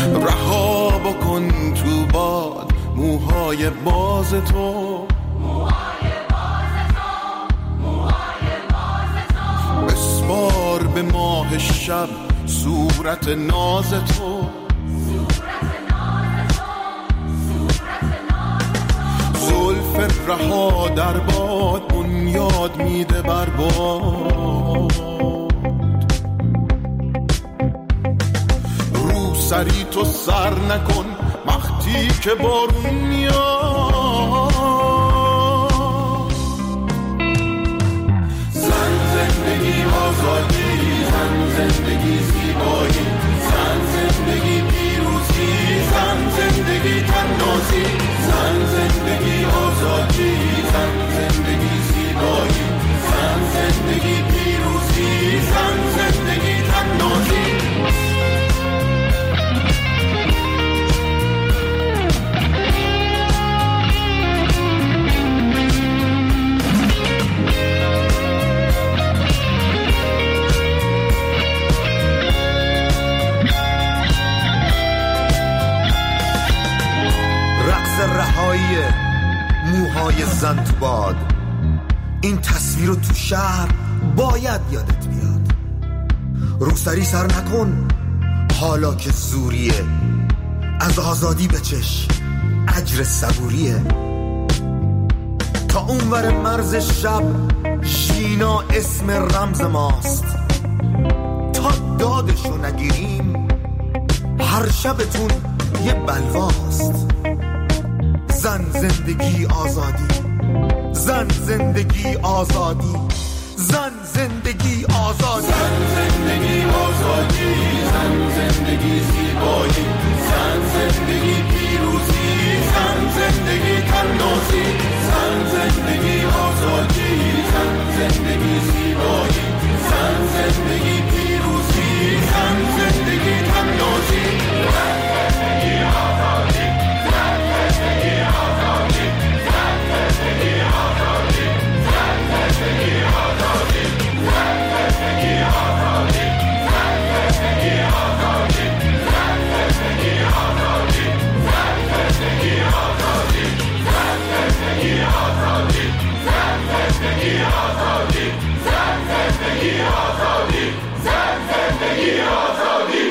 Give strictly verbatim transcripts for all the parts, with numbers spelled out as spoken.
رها بکن تو باد موهای باز تو، موهای باز تو، موهای باز تو. بسپار به ماه شب صورت ناز تو، صورت ناز تو، صورت ناز تو. زلف رها در باد بنیاد میده بر باد، رو سری تو سر نکن وقتی که بارون میاد. زن زندگی آزادی، زن زندگی زیبایی، زن زندگی پیروزی، زن زندگی تنازی، زن زندگی آزادی، زن زندگی زیبایی، زن زندگی پیروزی، زن زندگی تنازی. رهایی موهای زن تو باد، این تصویر رو تو شهر باید یادت بیاد. روسری سر نکن حالا که زوریه، از آزادی بچش اجر صبوریه. تا اونور مرز شب ژینا اسم رمز ماست، تا دادشو نگیریم هر شبتون یه بلواست. زن زندگی آزادی، زن زندگی آزادی، زن زندگی آزادی، زن زندگی آزادی، زن زندگی زیبایی، زن زندگی پیروزی، زن زندگی تنازی، زن زندگی آزادی، زن زندگی زیبایی، زن زندگی پیروزی، زن زندگی تنازی، زن زندگی آزادی، زن زندگی آزادی، زن زندگی آزادی، زن زندگی آزادی، زن زندگی آزادی، زن زندگی آزادی، زن زندگی آزادی، زن زندگی آزادی، زن زندگی آزادی، زن زندگی آزادی، زن زندگی آزادی، زن زندگی آزادی.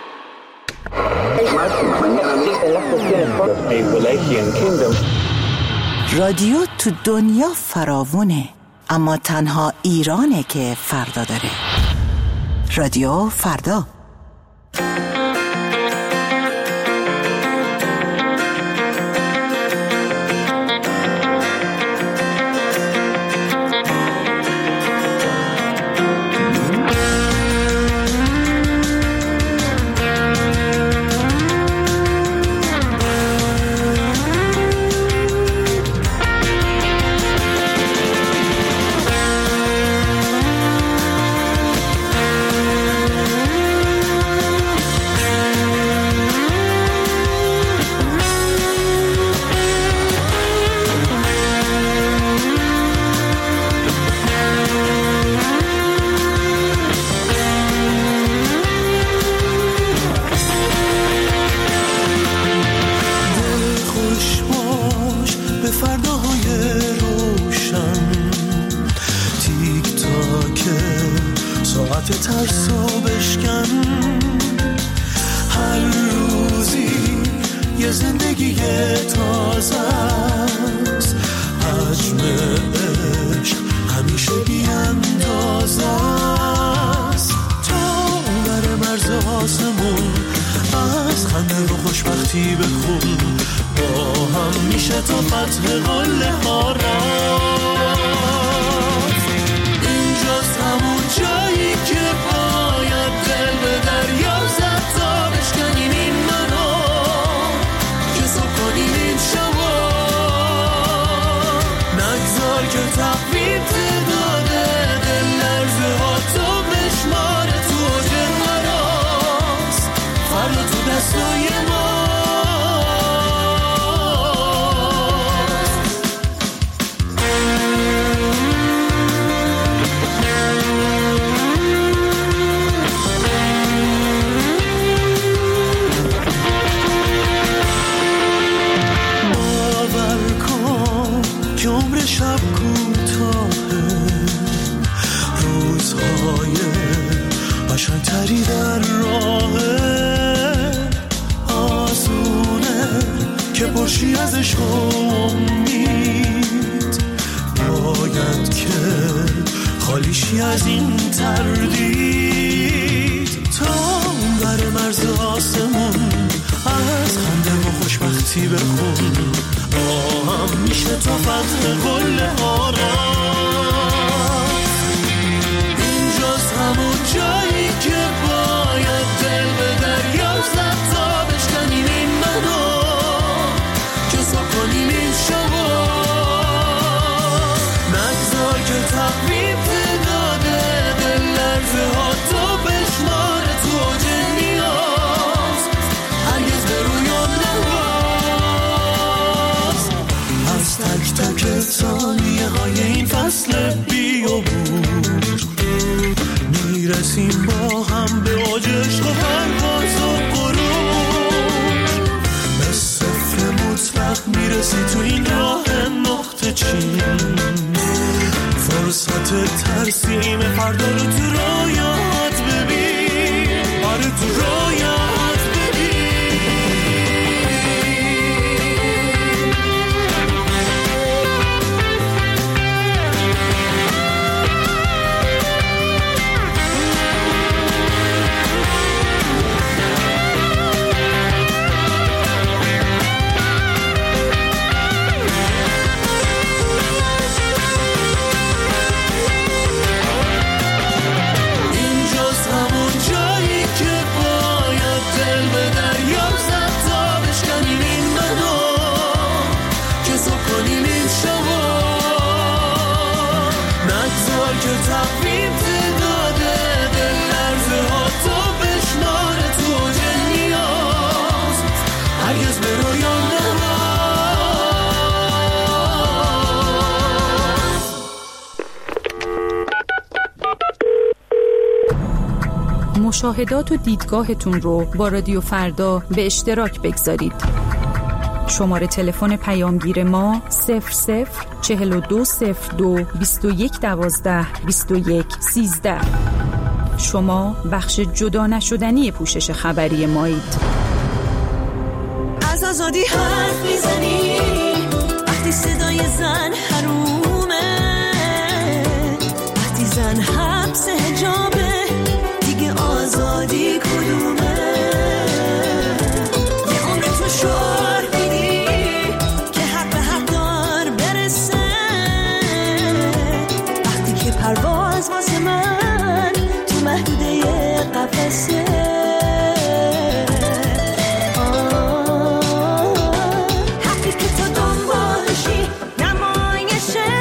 رادیو تو دنیا فراوونه، اما تنها ایرانه که فردا داره. رادیو فردا. باشی از عشق و امید، باید که خالیشی از این تردید. تا اون بر مرز آسمون از خنده و خوشبختی بخون، آهم میشه تا فتح قل آرام. اینجاست همون جایی که باید دل به دریا زد تا بشکنیم این منو، که سا کنیم این شبا. نگذار که تقویم تعداده دل لرزه ها تو بشماره تو اوج نیاز، هرگز به رویام نواز. از تک تک ثانیه های این فصل بیابور میرسیم با هم به اوج عشق و پرواز و غرور. به صفر مطلق میرسی تو این راه نقطه چین، فرصت ترسیم فردا رو تو رویات ببین، آره تو رویات ببین. مشاهدات و دیدگاهتون رو با رادیو فردا به اشتراک بگذارید. شماره تلفن پیامگیر ما صفر صفر چهل و دو صفر دو بیست و یک دوازده بیست و یک سیزده. شما بخش جدا نشدنی پوشش خبری مایید. از آزادی حرف میزنی وقتی صدای زن حرومه، وقتی زن حبس حجابه دیگه آزادی کدومه؟ یه عمر تو شعار میدی که حق به حق دار برسه، وقتی که پرواز واسه من تو محدوده قفسه. حقی که تو دنبالشی نمایشه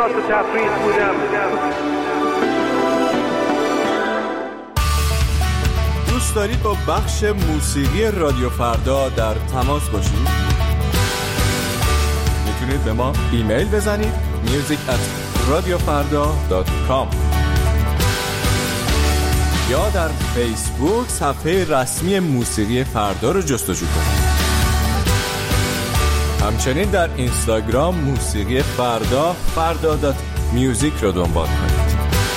احساس تفریح بودم. دوست دارید با بخش موسیقی رادیو فردا در تماس باشید؟ میتونید به ما ایمیل بزنید میوزیک ات رادیو فردا دات کام یا در فیسبوک صفحه رسمی موسیقی فردا رو جستجو کنید. همچنین در اینستاگرام موسیقی فردا فردا دات میوزیک رو دنبال کنید.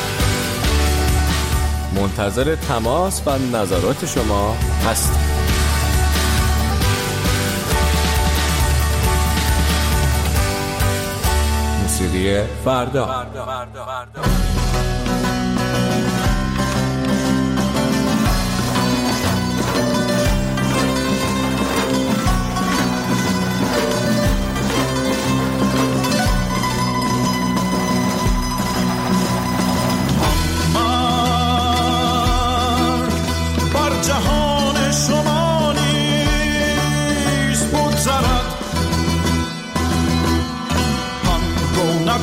منتظر تماس و نظرات شما هستیم. موسیقی فردا, فردا. فردا. فردا. جهان شما نیز بگذرد، هم رونق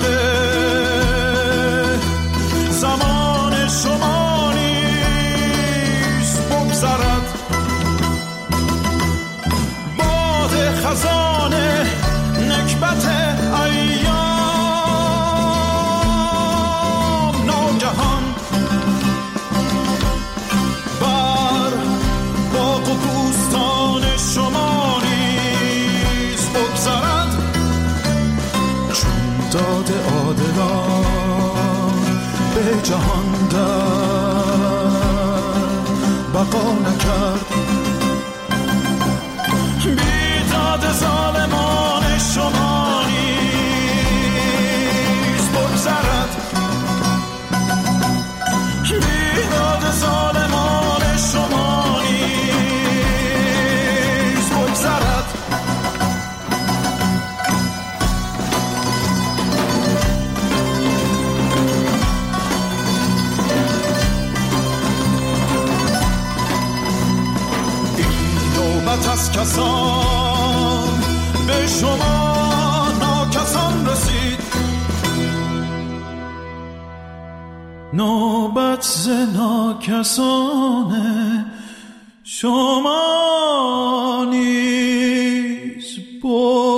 زمان شما نیز بگذرد. باد خزان نکبت ایام ناگهان بوستان شما نیز بگذرد، چون داد عادلان به جهان در بقا نکرد. بیداد ظالمان شما نیز بگذرد، بیداد ظالمان شما از کسان به شما ناکسان رسید، نوبت ز ناکسان شما نیز بود.